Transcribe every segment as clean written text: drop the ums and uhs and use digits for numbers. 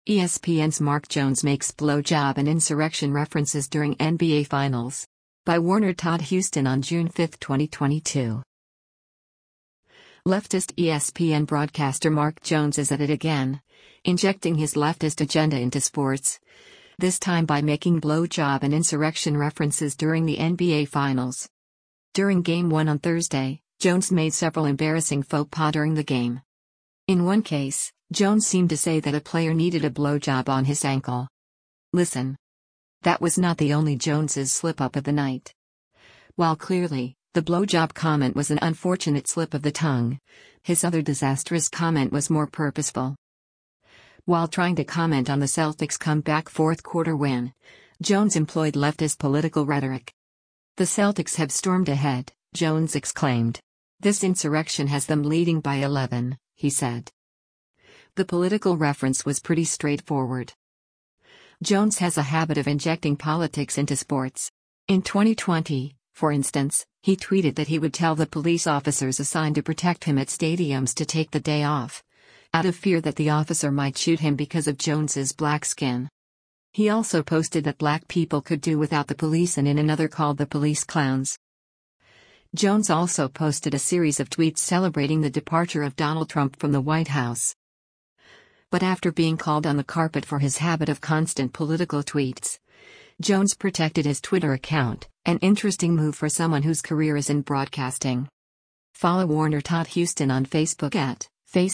ESPN's Mark Jones makes blowjob and insurrection references during NBA Finals. By Warner Todd Houston on June 5, 2022. Leftist ESPN broadcaster Mark Jones is at it again, injecting his leftist agenda into sports. This time by making blowjob and insurrection references during the NBA Finals. During Game 1 on Thursday, Jones made several embarrassing faux pas during the game. In one case, Jones seemed to say that a player needed a blowjob on his ankle. Listen. That was not the only Jones's slip-up of the night. While clearly, the blowjob comment was an unfortunate slip of the tongue, his other disastrous comment was more purposeful. While trying to comment on the Celtics' comeback fourth-quarter win, Jones employed leftist political rhetoric. "The Celtics have stormed ahead," Jones exclaimed. "This insurrection has them leading by 11, he said. The political reference was pretty straightforward. Jones has a habit of injecting politics into sports. In 2020, for instance, he tweeted that he would tell the police officers assigned to protect him at stadiums to take the day off, out of fear that the officer might shoot him because of Jones's black skin. He also posted that black people could do without the police and in another called the police clowns. Jones also posted a series of tweets celebrating the departure of Donald Trump from the White House. But after being called on the carpet for his habit of constant political tweets, Jones protected his Twitter account, an interesting move for someone whose career is in broadcasting. Follow Warner Todd Houston on Facebook at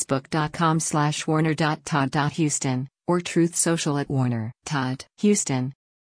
facebook.com/warner.todd.houston or Truth Social at Warner Todd Houston.